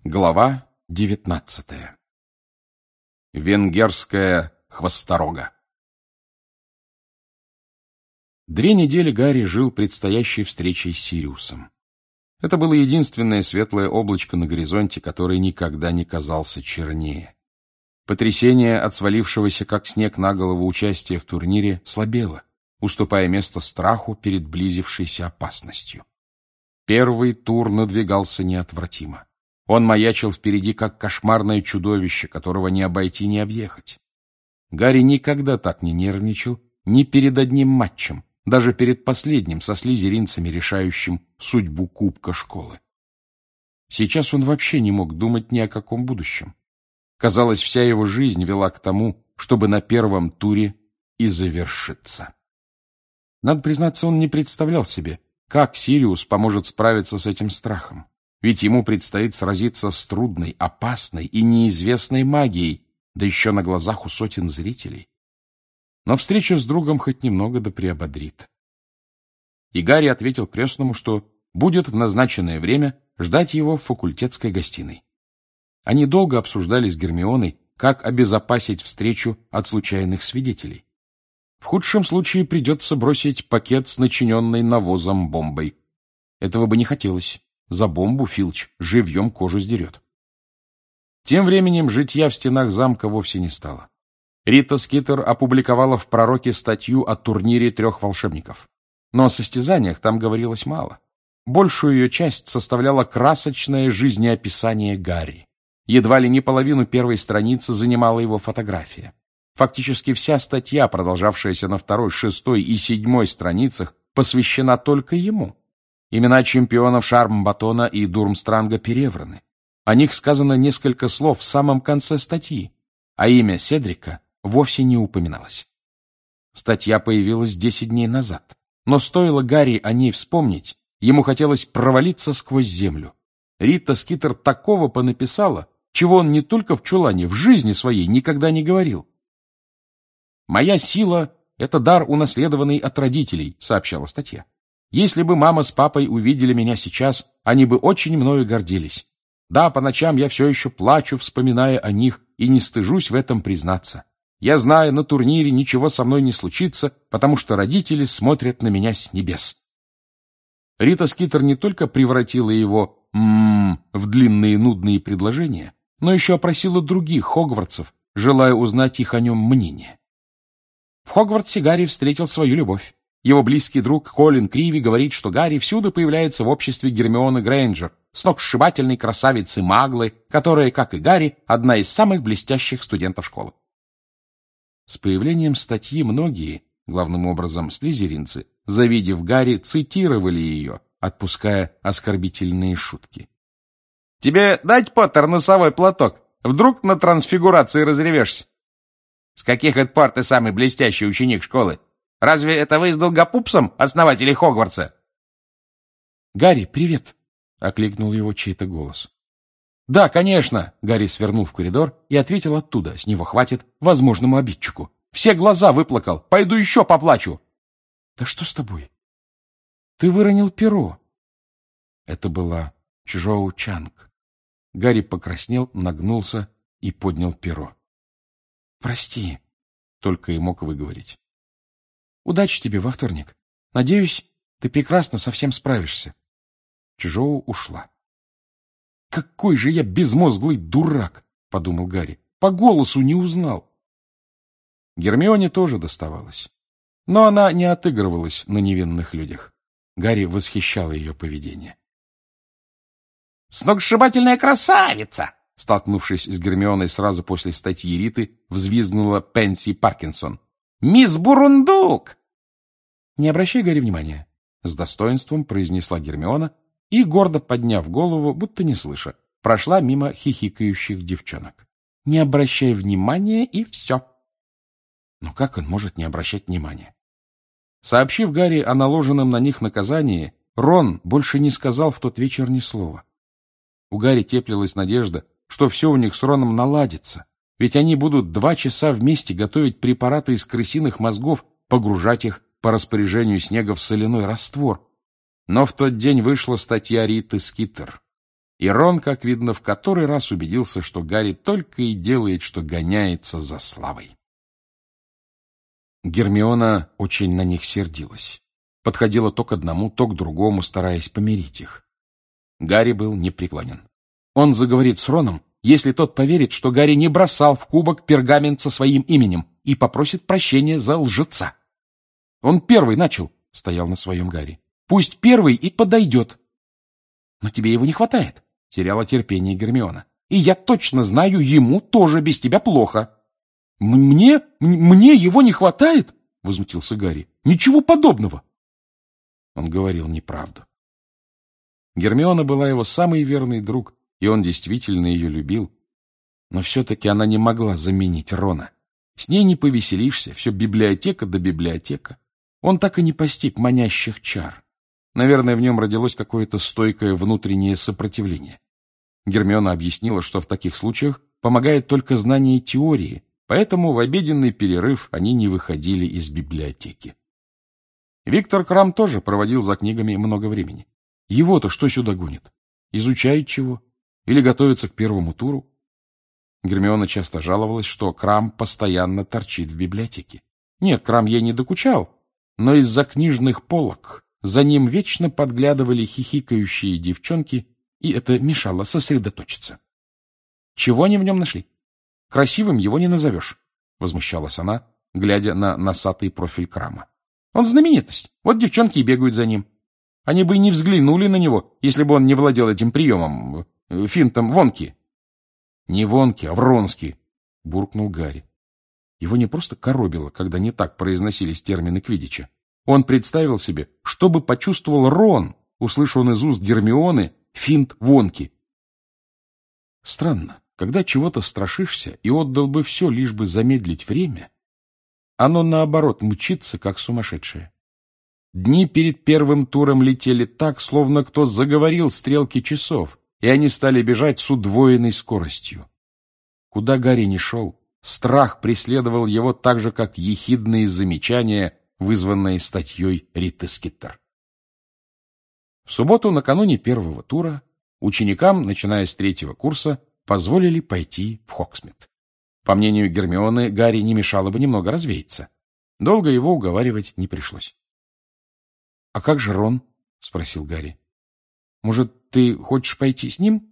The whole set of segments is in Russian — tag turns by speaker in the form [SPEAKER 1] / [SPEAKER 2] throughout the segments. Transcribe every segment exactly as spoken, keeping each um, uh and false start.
[SPEAKER 1] Глава девятнадцатая. Венгерская хвосторога. Две недели Гарри жил предстоящей встречей с Сириусом. Это было единственное светлое облачко на горизонте, который никогда не казался чернее. Потрясение от свалившегося, как снег на голову, участия в турнире слабело, уступая место страху перед близившейся опасностью. Первый тур надвигался неотвратимо. Он маячил впереди, как кошмарное чудовище, которого не обойти, не объехать. Гарри никогда так не нервничал ни перед одним матчем, даже перед последним со слизеринцами, решающим судьбу кубка школы. Сейчас он вообще не мог думать ни о каком будущем. Казалось, вся его жизнь вела к тому, чтобы на первом туре и завершиться. Надо признаться, он не представлял себе, как Сириус поможет справиться с этим страхом. Ведь ему предстоит сразиться с трудной, опасной и неизвестной магией, да еще на глазах у сотен зрителей. Но встреча с другом хоть немного да приободрит. И Гарри ответил крестному, что будет в назначенное время ждать его в факультетской гостиной. Они долго обсуждали с Гермионой, как обезопасить встречу от случайных свидетелей. В худшем случае придется бросить пакет с начиненной навозом бомбой. Этого бы не хотелось. За бомбу Филч живьем кожу сдерет. Тем временем житья в стенах замка вовсе не стало. Рита Скитер опубликовала в «Пророке» статью о турнире трех волшебников. Но о состязаниях там говорилось мало. Большую ее часть составляло красочное жизнеописание Гарри. Едва ли не половину первой страницы занимала его фотография. Фактически вся статья, продолжавшаяся на второй, шестой и седьмой страницах, посвящена только ему. Имена чемпионов Шармбатона и Дурмстранга перевраны. О них сказано несколько слов в самом конце статьи, а имя Седрика вовсе не упоминалось. Статья появилась десять дней назад, но стоило Гарри о ней вспомнить, ему хотелось провалиться сквозь землю. Рита Скитер такого понаписала, чего он не только в чулане, в жизни своей никогда не говорил. «Моя сила — это дар, унаследованный от родителей», — сообщала статья. «Если бы мама с папой увидели меня сейчас, они бы очень мною гордились. Да, по ночам я все еще плачу, вспоминая о них, и не стыжусь в этом признаться. Я знаю, на турнире ничего со мной не случится, потому что родители смотрят на меня с небес». Рита Скитер не только превратила его «м-м» в длинные нудные предложения, но еще опросила других хогвартсов, желая узнать их о нем мнение. В Хогвартсе Гарри встретил свою любовь. Его близкий друг Колин Криви говорит, что Гарри всюду появляется в обществе Гермионы Грейнджер, сногсшибательной красавицы Маглы, которая, как и Гарри, одна из самых блестящих студентов школы. С появлением статьи многие, главным образом слизеринцы, завидев Гарри, цитировали ее, отпуская оскорбительные шутки. «Тебе дать, Поттер, носовой платок? Вдруг на трансфигурации разревешься? С каких это пор ты самый блестящий ученик школы? Разве это вы с Долгопупсом, основатели Хогвартса?» «Гарри, привет!» — окликнул его чей-то голос. «Да, конечно!» — Гарри свернул в коридор и ответил оттуда. С него хватит возможному обидчику. «Все глаза выплакал! Пойду еще поплачу!» «Да что с тобой? Ты выронил перо!» Это была Чжоу Чанг. Гарри покраснел, нагнулся и поднял перо. «Прости», — только и мог выговорить. «Удачи тебе во вторник. Надеюсь, ты прекрасно со всем справишься». Чжоу ушла. «Какой же я безмозглый дурак!» — подумал Гарри. «По голосу не узнал». Гермионе тоже доставалось. Но она не отыгрывалась на невинных людях. Гарри восхищал ее поведение.
[SPEAKER 2] «Сногсшибательная красавица!»
[SPEAKER 1] Столкнувшись с Гермионой сразу после статьи Риты, взвизгнула Пенси Паркинсон.
[SPEAKER 2] «Мисс Бурундук!»
[SPEAKER 1] «Не обращай, Гарри, внимания», — с достоинством произнесла Гермиона и, гордо подняв голову, будто не слыша, прошла мимо хихикающих девчонок. «Не обращай внимания, и все». Но как он может не обращать внимания? Сообщив Гарри о наложенном на них наказании, Рон больше не сказал в тот вечер ни слова. У Гарри теплилась надежда, что все у них с Роном наладится, ведь они будут два часа вместе готовить препараты из крысиных мозгов, погружать их по распоряжению Снега в соляной раствор. Но в тот день вышла статья Риты Скитер, И Рон, как видно, в который раз убедился, что Гарри только и делает, что гоняется за славой. Гермиона очень на них сердилась. Подходила то к одному, то к другому, стараясь помирить их. Гарри был непреклонен. Он заговорит с Роном, если тот поверит, что Гарри не бросал в кубок пергамент со своим именем и попросит прощения за лжеца. Он первый начал, стоял на своем Гарри. Пусть первый и подойдет. Но тебе его не хватает, теряла терпение Гермиона. И я точно знаю, ему тоже без тебя плохо. Мне? Мне его не хватает? Возмутился Гарри. Ничего подобного. Он говорил неправду. Гермиона была его самый верный друг, и он действительно ее любил. Но все-таки она не могла заменить Рона. С ней не повеселишься, все библиотека да библиотека. Он так и не постиг манящих чар. Наверное, в нем родилось какое-то стойкое внутреннее сопротивление. Гермиона объяснила, что в таких случаях помогает только знание теории, поэтому в обеденный перерыв они не выходили из библиотеки. Виктор Крам тоже проводил за книгами много времени. Его-то что сюда гонит? Изучает чего? Или готовится к первому туру? Гермиона часто жаловалась, что Крам постоянно торчит в библиотеке. Нет, Крам ей не докучал, но из-за книжных полок за ним вечно подглядывали хихикающие девчонки, и это мешало сосредоточиться. Чего они в нем нашли? Красивым его не назовешь, возмущалась она, глядя на носатый профиль Крама. Он знаменитость, вот девчонки и бегают за ним. Они бы и не взглянули на него, если бы он не владел этим приемом, финтом Вонки. — Не Вонки, а Вронски, — буркнул Гарри. Его не просто коробило, когда не так произносились термины квиддича. Он представил себе, что бы почувствовал Рон, услышав он из уст Гермионы финт Вонки. Странно, когда чего-то страшишься и отдал бы все, лишь бы замедлить время, оно, наоборот, мчится, как сумасшедшее. Дни перед первым туром летели так, словно кто заговорил стрелки часов, и они стали бежать с удвоенной скоростью. Куда Гарри ни шел, страх преследовал его так же, как ехидные замечания, вызванные статьей Риты Скиттер. В субботу, накануне первого тура, ученикам, начиная с третьего курса, позволили пойти в Хогсмит. По мнению Гермионы, Гарри не мешало бы немного развеяться. Долго его уговаривать не пришлось. — А как же Рон? — спросил Гарри. — Может, ты хочешь пойти с ним?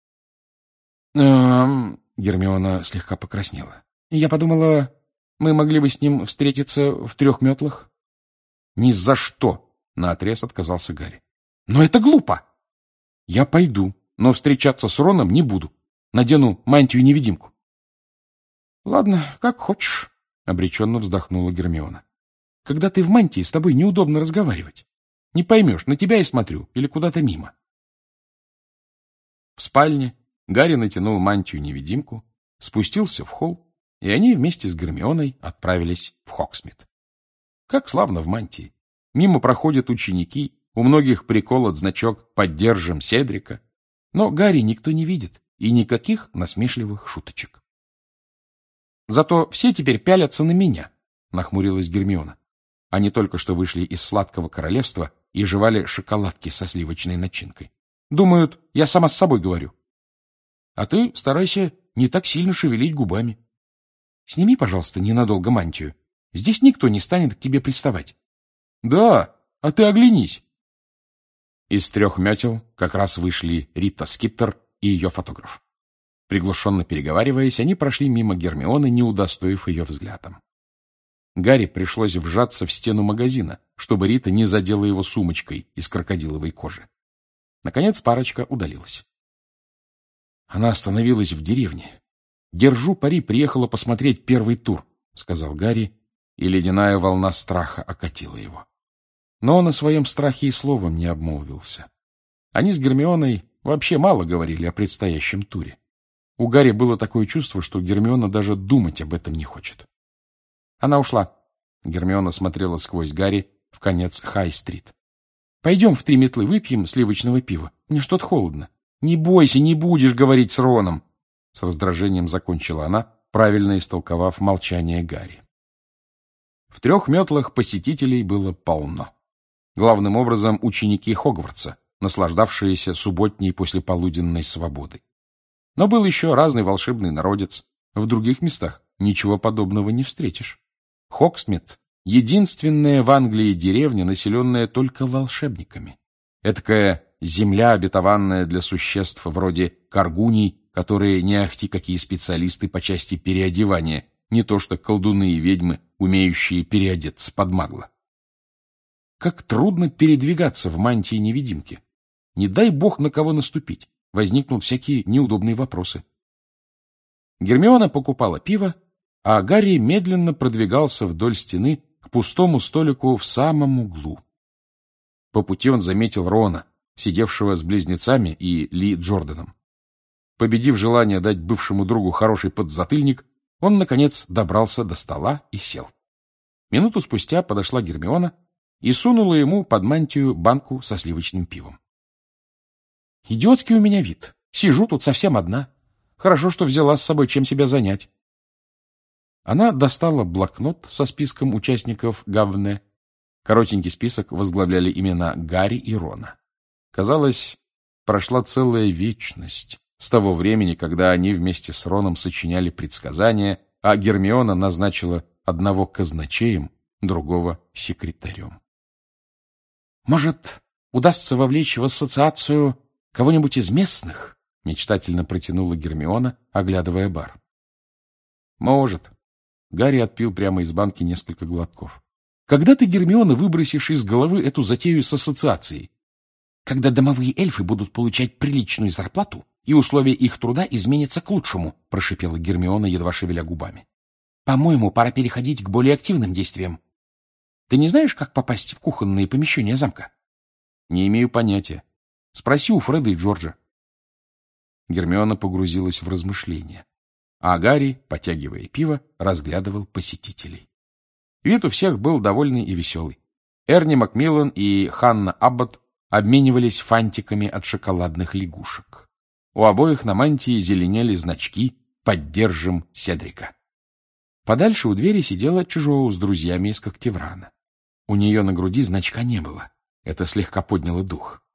[SPEAKER 1] «Эм...» — Гермиона слегка покраснела. — Я подумала, мы могли бы с ним встретиться в трех метлах. — Ни за что! — наотрез отказался Гарри. — Но это глупо! — Я пойду, но встречаться с Роном не буду. Надену мантию-невидимку. — Ладно, как хочешь, — обреченно вздохнула Гермиона. — Когда ты в мантии, с тобой неудобно разговаривать. Не поймешь, на тебя я смотрю или куда-то мимо. В спальне Гарри натянул мантию-невидимку, спустился в холл, и они вместе с Гермионой отправились в Хогсмит. Как славно в мантии. Мимо проходят ученики, у многих приколот значок «Поддержим Седрика». Но Гарри никто не видит, и никаких насмешливых шуточек. «Зато все теперь пялятся на меня», — нахмурилась Гермиона. Они только что вышли из сладкого королевства и жевали шоколадки со сливочной начинкой. Думают, я сама с собой говорю. А ты старайся не так сильно шевелить губами. Сними, пожалуйста, ненадолго мантию. Здесь никто не станет к тебе приставать. Да, а ты оглянись. Из трех метел как раз вышли Рита Скиттер и ее фотограф. Приглушенно переговариваясь, они прошли мимо Гермионы, не удостоив ее взглядом. Гарри пришлось вжаться в стену магазина, чтобы Рита не задела его сумочкой из крокодиловой кожи. Наконец парочка удалилась. Она остановилась в деревне. «Держу пари, приехала посмотреть первый тур», — сказал Гарри, и ледяная волна страха окатила его. Но он о своем страхе и словом не обмолвился. Они с Гермионой вообще мало говорили о предстоящем туре. У Гарри было такое чувство, что Гермиона даже думать об этом не хочет. Она ушла. Гермиона смотрела сквозь Гарри в конец Хай-стрит. «Пойдем в три метлы выпьем сливочного пива. Мне что-то холодно». «Не бойся, не будешь говорить с Роном!» С раздражением закончила она, правильно истолковав молчание Гарри. В трех метлах посетителей было полно. Главным образом ученики Хогвартса, наслаждавшиеся субботней послеполуденной свободой. Но был еще разный волшебный народец. В других местах ничего подобного не встретишь. Хоксмит — единственная в Англии деревня, населенная только волшебниками. Этакая земля, обетованная для существ вроде каргуний, которые не ахти какие специалисты по части переодевания, не то что колдуны и ведьмы, умеющие переодеться под магло. Как трудно передвигаться в мантии невидимки. Не дай бог на кого наступить. Возникнут всякие неудобные вопросы. Гермиона покупала пиво, а Гарри медленно продвигался вдоль стены к пустому столику в самом углу. По пути он заметил Рона, сидевшего с близнецами и Ли Джорданом. Победив желание дать бывшему другу хороший подзатыльник, он, наконец, добрался до стола и сел. Минуту спустя подошла Гермиона и сунула ему под мантию банку со сливочным пивом. «Идиотский у меня вид. Сижу тут совсем одна. Хорошо, что взяла с собой чем себя занять». Она достала блокнот со списком участников Гавне. Коротенький список возглавляли имена Гарри и Рона. Казалось, прошла целая вечность с того времени, когда они вместе с Роном сочиняли предсказания, а Гермиона назначила одного казначеем, другого секретарем. «Может, удастся вовлечь в ассоциацию кого-нибудь из местных?» — мечтательно протянула Гермиона, оглядывая бар. «Может». Гарри отпил прямо из банки несколько глотков. «Когда ты, Гермиона, выбросишь из головы эту затею с ассоциацией?» «Когда домовые эльфы будут получать приличную зарплату, и условия их труда изменятся к лучшему», — прошипела Гермиона, едва шевеля губами. «По-моему, пора переходить к более активным действиям. Ты не знаешь, как попасть в кухонные помещения замка?» «Не имею понятия. Спроси у Фреда и Джорджа». Гермиона погрузилась в размышления, а Гарри, потягивая пиво, разглядывал посетителей. Вид у всех был довольный и веселый. Эрни Макмиллан и Ханна Аббот обменивались фантиками от шоколадных лягушек. У обоих на мантии зеленели значки «Поддержим Седрика». Подальше у двери сидела Чжоу с друзьями из Когтеврана. У нее на груди значка не было. Это слегка подняло дух.